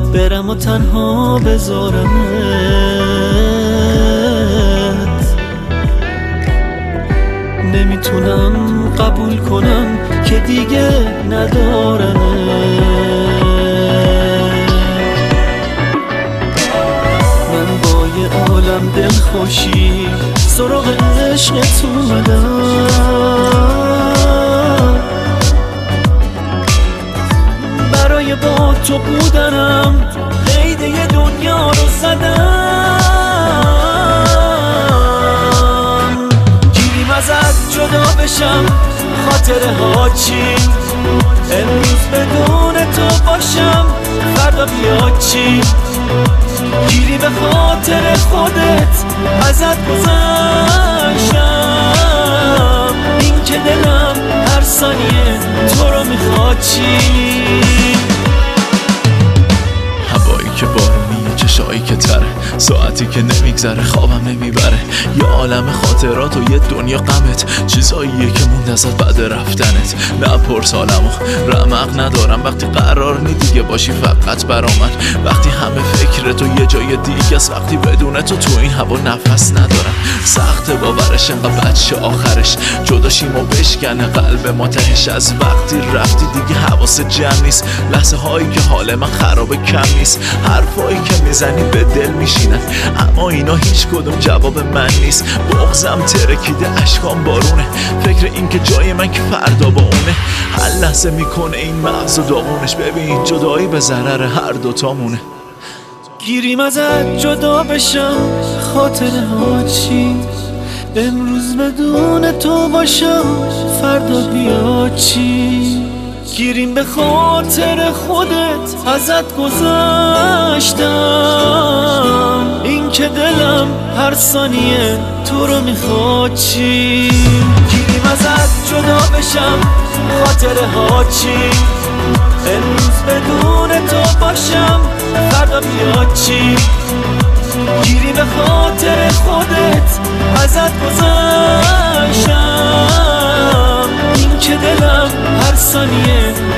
برم و تنها بذارمت. نمیتونم قبول کنم که دیگه ندارمت. من با یه عالم دلخوشی سراغ عشقت اومدم، برای با تو بودنم قید یه دنیا رو زدم. گیریم ازت جدا بشم خاطره ها چی، امروز بدون تو باشم فردا بیاد چی. گیری به خاطر خودت ازت گذشتم، این که دلم هر ثانیه تو رو میخواد چی. هوایی که بارونیه، چشایی که تره، ساعتی که نمیگذره، خوابم نمیبره. یه عالم خاطرات و یه دنیا غمت، چیزاییه که موند ازت بعد رفتنت. نپرس حالمو، رمق ندارم وقتی قرار نی دیگه باشی فقط برا من. وقتی همه فکرتو یه جای دیگه است، وقتی بدون تو این هوا نفس ندارم. سخت باورش انقدر بچه آخرش جداشیم و بشکنه قلب ما تهش. از وقتی رفتی دیگه حواست جمع نیست، لحظه هایی که حال من خرابه کم نیست. حرفایی که میزنی به دل میشینن، اما اینا هیچ کدوم جواب من نیست. بغضم ترکیده، اشکام بارونه، فکر این که جای من که فردا با اونه. هر لحظه میکنه این مغز و داغونش، ببین جدایی به ضرر هر دوتامونه. گیریم ازت جدا بشم خاطره ها چی، امروز بدون تو باشم فردا بیاد چی. گیریم به خاطر خودت ازت گذشتم، این که دلم هر ثانیه تو رو میخواد چی. گیریم ازت جدا بشم خاطره ها چی، امروز بدون تو باشم فردا بیاد چی. گیری به خاطر خودت ازت گذشتم، این که دلم هر ثانیه